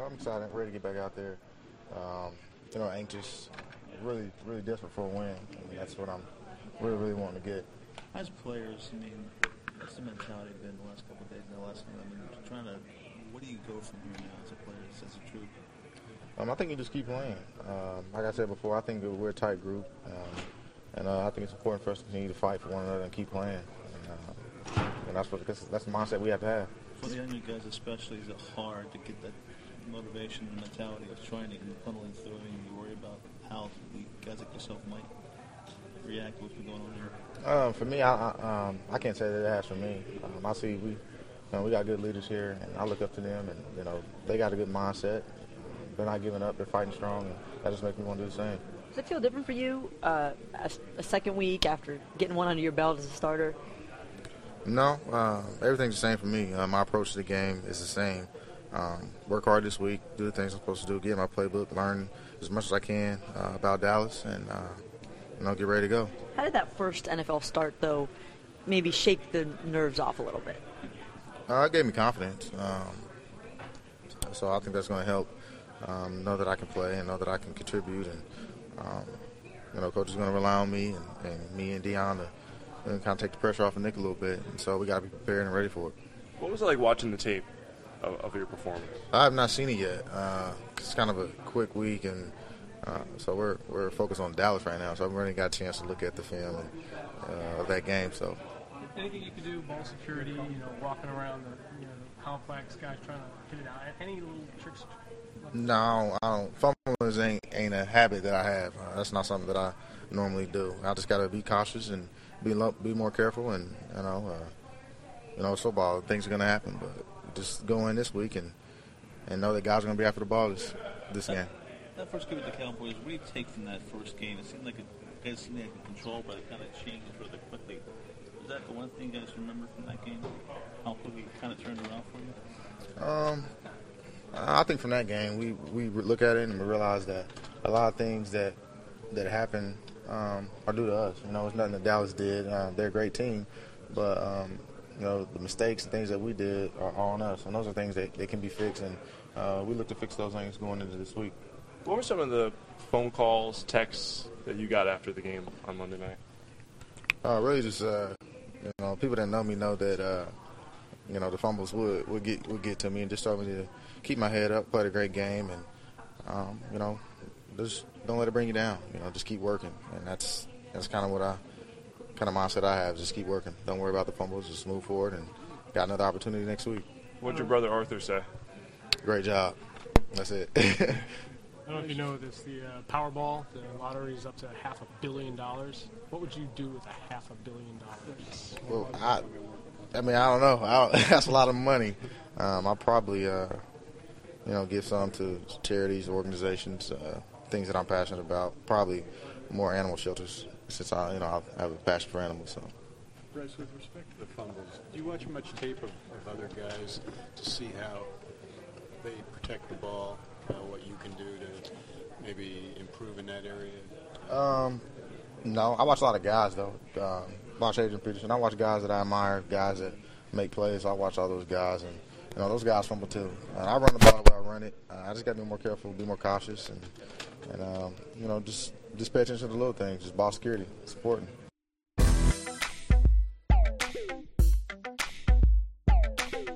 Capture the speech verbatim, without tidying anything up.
I'm excited, ready to get back out there. Um, you know, anxious, really, really desperate for a win. I mean, that's what I'm really, really wanting to get. As players, I mean, what's the mentality been the last couple of days and the last one? I mean, trying to, what do you go from here now as a player, as a troop? Um, I think you just keep playing. Um, like I said before, I think we're a tight group, um, and uh, I think it's important for us to continue to fight for one another and keep playing. And, uh, and that's what that's, that's the mindset we have to have. For the younger guys, especially, is it hard to get that motivation and mentality of trying to keep funneling through? I mean, you worry about how the guys like yourself might react to what's been going on here. Um, for me, I I, um, I can't say that it has for me. Um, I see we, you know, we got good leaders here, and I look up to them, and you know, they got a good mindset. They're not giving up. They're fighting strong, and that just makes me want to do the same. Does it feel different for you uh, a, a second week after getting one under your belt as a starter? No, uh, everything's the same for me. Uh, my approach to the game is the same. Um, work hard this week, do the things I'm supposed to do, get my playbook, learn as much as I can uh, about Dallas, and uh, you know, get ready to go. How did that first N F L start, though, maybe shake the nerves off a little bit? Uh, it gave me confidence. Um, so I think that's going to help. Um, know that I can play and know that I can contribute, and um, you know, coach is going to rely on me and, and me and Deion to and kind of take the pressure off of Nick a little bit, and so we got to be prepared and ready for it. What was it like watching the tape of, of your performance? I have not seen it yet. Uh, it's kind of a quick week, and uh, so we're we're focused on Dallas right now. So I've really got a chance to look at the film and, uh, of that game. So anything you can do, ball security, you know, walking around the you know the complex, guys trying to hit it out. Any little tricks? No, I don't. Fumbles ain't ain't a habit that I have. Uh, that's not something that I normally do. I just got to be cautious and be lo- be more careful. And you know, uh, you know, it's football. Things are gonna happen, but just go in this week and and know that guys are gonna be after the ball this this that, game. That first game with the Cowboys, what do you take from that first game? It seemed like it guys seemed like a control, but it kind of changed rather quickly. Is that the one thing you guys remember from that game? How quickly it kind of turned around for you? Um. I think from that game, we, we look at it and we realize that a lot of things that that happen um, are due to us. You know, it's nothing that Dallas did. Uh, they're a great team, but um, you know, the mistakes and things that we did are on us, and those are things that, that can be fixed. And uh, we look to fix those things going into this week. What were some of the phone calls, texts that you got after the game on Monday night? Uh, really, just uh, you know, people that know me know that uh, you know the fumbles would would get would get to me, and just told me to keep my head up, play a great game, and um, you know, just don't let it bring you down. You know, just keep working, and that's that's kind of what I kind of mindset I have. Just keep working. Don't worry about the fumbles. Just move forward, and got another opportunity next week. What'd your brother Arthur say? Great job. That's it. I don't know if you know this. The uh, Powerball, the lottery is up to half a billion dollars. What would you do with a half a billion dollars? Well, I, I mean, I don't know. I don't, that's a lot of money. Um, I'll probably. Uh, You know, give some to charities, organizations, uh, things that I'm passionate about. Probably more animal shelters, since I, you know, I have a passion for animals. So. Bryce, with respect to the fumbles, do you watch much tape of, of other guys to see how they protect the ball, uh, what you can do to maybe improve in that area? Um, no, I watch a lot of guys though. Um, watch Adrian Peterson. I watch guys that I admire, guys that make plays. I watch all those guys and. You know, those guys fumble too. Uh, I run the ball the way I run it. Uh, I just got to be more careful, be more cautious, and, and um, you know, just, just pay attention to the little things. Just ball security. It's important.